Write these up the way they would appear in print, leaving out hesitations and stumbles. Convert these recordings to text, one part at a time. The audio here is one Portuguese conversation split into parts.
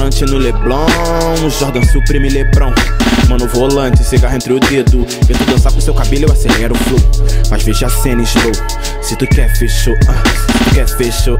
restaurante no Leblon, Jordan Supreme Lebron. Mano, volante, cigarro entre o dedo. Eu tô dançar com seu cabelo, eu acelero o flow. Mas veja a cena slow. Se tu quer fechou, se tu quer fechou,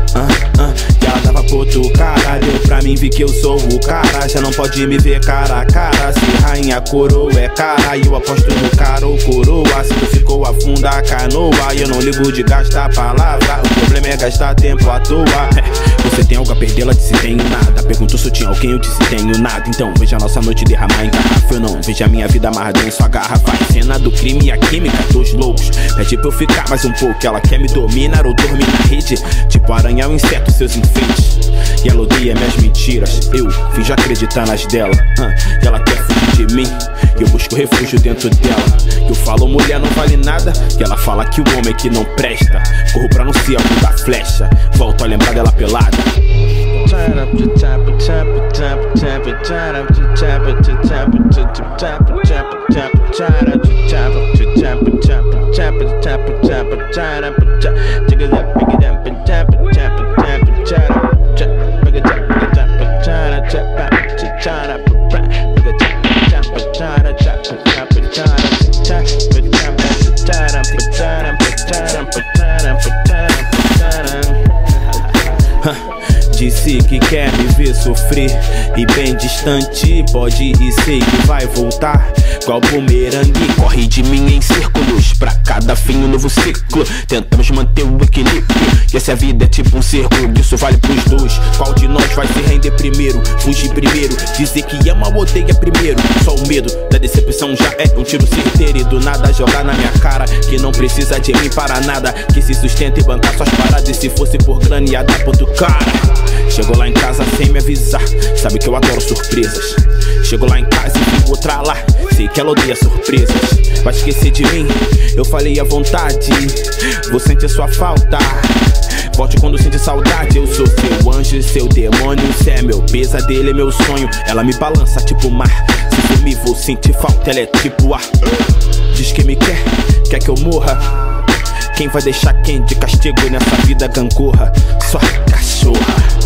E ela dava pro outro cara, deu pra mim, vi que eu sou o cara. Já não pode me ver cara a cara. Se rainha coroa é cara, e eu aposto no cara ou coroa. Se tu ficou afunda a canoa, e eu não ligo de gastar palavra. O problema é gastar tempo à toa. Você tem algo a perder, ela disse tenho nada. Perguntou se eu tinha alguém, eu disse tenho nada. Então veja a nossa noite derramar em garrafa. Eu não vejo a minha vida amarrada em sua garrafa. Cena do crime e a química dos loucos. Pede pra eu ficar mais um pouco. Ela quer me dominar ou dormir na rede. Tipo aranha ou inseto, seus enfeites. E ela odeia minhas mentiras. Eu finjo acreditar nas dela. E ela quer fugir de mim. E eu busco refúgio dentro dela. Eu falo mulher não vale nada. E ela fala que o homem que não presta. Corro pra não ser alvo da flecha. Volto a lembrar dela pelada. Turn up the tap, tap, tap, tap, turn up the tap, tap, tap, tap, tap, tap, turn up the tap, tap, tap, tap, tap, tap, turn up the tap, take it up, pick it up, tap, tap, tap, tap, pick it up, pick it up, turn up, turn up, pick it up, tap, turn up, tap, tap, turn up, tap, pick it up, turn up, turn up, turn up, turn up, turn up. Disse que quer me ver sofrer e bem distante pode ir, sei que vai voltar. Qual bumerangue corre de mim em círculos. Pra cada fim um novo ciclo. Tentamos manter o equilíbrio. E essa vida é tipo um círculo. Isso vale pros dois. Qual de nós vai se render primeiro? Fugir primeiro. Dizer que ama ou odeia primeiro. Só o medo da decepção já é um tiro certeiro. E do nada jogar na minha cara que não precisa de mim para nada. Que se sustenta e bancar suas paradas. E se fosse por grana ia dar pro outro cara. Chegou lá em casa sem me avisar. Sabe que eu adoro surpresas. Chegou lá em casa e vi outra lá. Sei que ela odeia surpresas. Vai esquecer de mim, eu falei à vontade. Vou sentir sua falta. Volte quando sente saudade. Eu sou seu anjo, seu demônio. Cê é meu pesadelo, é meu sonho. Ela me balança tipo mar. Se sumir vou sentir falta, ela é tipo ar. Diz que me quer que eu morra. Quem vai deixar quem de castigo nessa vida gangorra? Sua cachorra.